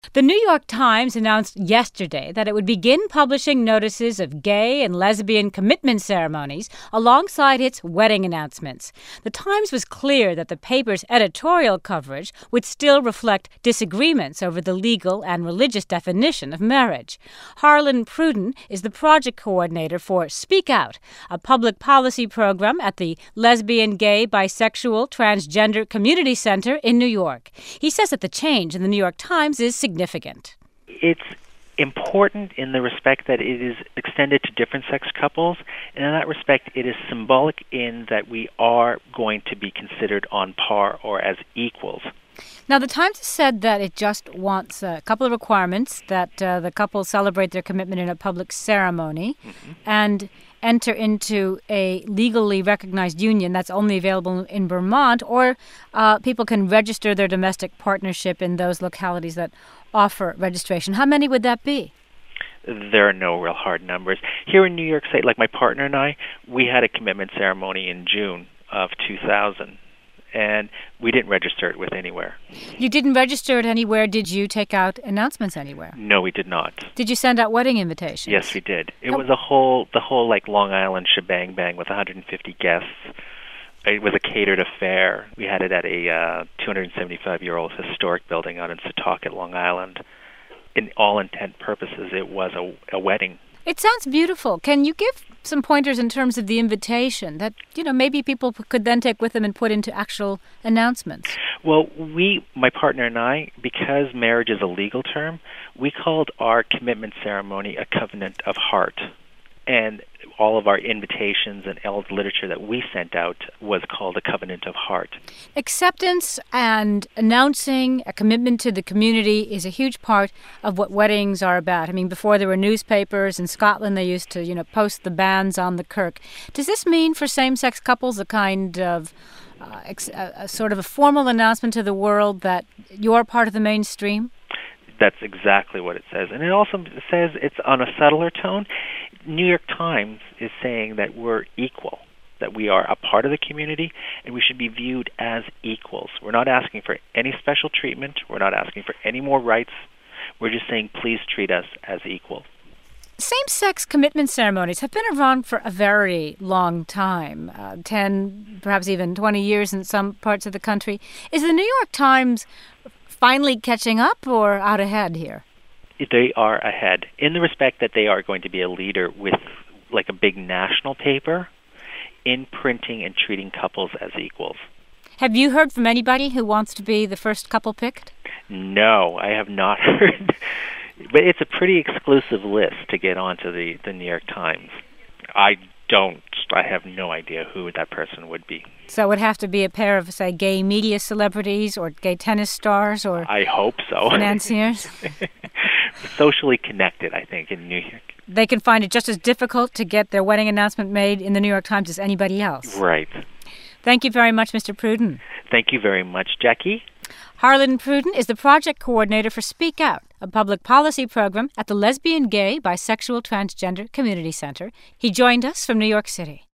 The New York Times announced yesterday that it would begin publishing notices of gay and lesbian commitment ceremonies alongside its wedding announcements. The Times was clear that the paper's editorial coverage would still reflect disagreements over the legal and religious definition of marriage. Harlan Pruden is the project coordinator for Speak Out, a public policy program at the Lesbian, Gay, Bisexual, Transgender Community Center in New York. He says that the change in the New York Times is significant. It's important in the respect that it is extended to different sex couples, and in that respect it is symbolic in that we are going to be considered on par or as equals. Now, the Times has said that it just wants a couple of requirements, that the couple celebrate their commitment in a public ceremony and enter into a legally recognized union that's only available in Vermont, or people can register their domestic partnership in those localities that offer registration. How many would that be? There are no real hard numbers. Here in New York State, like my partner and I, we had a commitment ceremony in June of 2000, and we didn't register it with anywhere. You didn't register it anywhere. Did you take out announcements anywhere? No, we did not. Did you send out wedding invitations? Yes, we did. It was the whole like Long Island shebang bang with 150 guests. It was a catered affair. We had it at a 275-year-old historic building out in Setauket, Long Island. In all intent purposes, it was a wedding. It sounds beautiful. Can you give some pointers in terms of the invitation that, maybe people could then take with them and put into actual announcements? Well, my partner and I, because marriage is a legal term, we called our commitment ceremony a covenant of heart. And all of our invitations and all the literature that we sent out was called a covenant of heart. Acceptance and announcing a commitment to the community is a huge part of what weddings are about. I mean, before there were newspapers in Scotland, they used to, post the banns on the kirk. Does this mean for same-sex couples a kind of a sort of a formal announcement to the world that you're part of the mainstream? That's exactly what it says. And it also says it's on a subtler tone. New York Times is saying that we're equal, that we are a part of the community, and we should be viewed as equals. We're not asking for any special treatment. We're not asking for any more rights. We're just saying, please treat us as equal. Same-sex commitment ceremonies have been around for a very long time, 10, perhaps even 20 years in some parts of the country. Is the New York Times finally catching up or out ahead here? They are ahead in the respect that they are going to be a leader with like a big national paper in printing and treating couples as equals. Have you heard from anybody who wants to be the first couple picked? No, I have not heard. But it's a pretty exclusive list to get onto the New York Times. I have no idea who that person would be. So it would have to be a pair of, say, gay media celebrities or gay tennis stars or... I hope so. Financiers? Socially connected, I think, in New York. They can find it just as difficult to get their wedding announcement made in the New York Times as anybody else. Right. Thank you very much, Mr. Pruden. Thank you very much, Jackie. Harlan Pruden is the project coordinator for Speak Out, a public policy program at the Lesbian, Gay, Bisexual, Transgender Community Center. He joined us from New York City.